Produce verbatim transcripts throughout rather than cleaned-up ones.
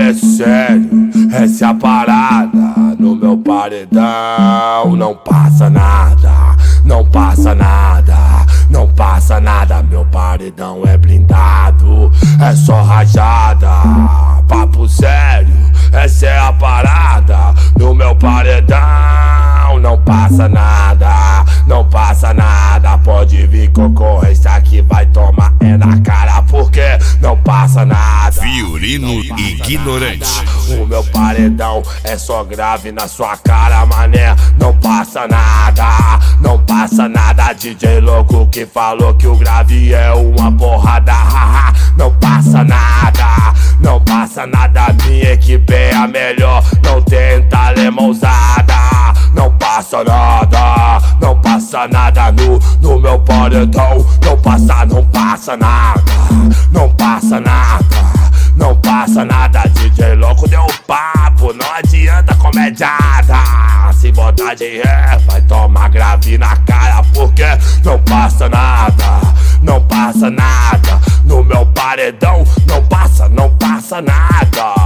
é sério, essa é a parada. No meu paredão não passa nada, não passa nada, não passa nada. Meu paredão é blindado, é só rajada. Papo sério, essa é a parada. No meu paredão não passa nada, não passa nada. Pode vir concorrência que vai tomar é na cara, porque não passa nada. Violino ignorante. O meu paredão é só grave na sua cara, mané. Não passa nada, não passa nada. D J louco que falou que o grave é uma porrada, haha. Não passa nada, não passa nada. Minha equipe é a melhor, não tenta lemãozada. Não passa nada, não passa nada no, no meu paredão. Não passa, não passa nada, não passa nada, não passa nada. D J louco deu papo, não adianta comediada. Se botar de ré, vai tomar grave na cara, porque não passa nada, não passa nada. No meu paredão não passa, não passa nada.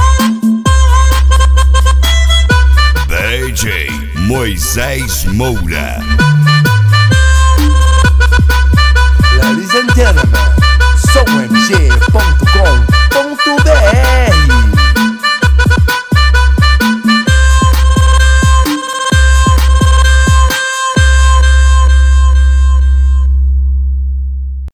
D J Moisés Moura. Ladies and gentlemen, som m g ponto com ponto b r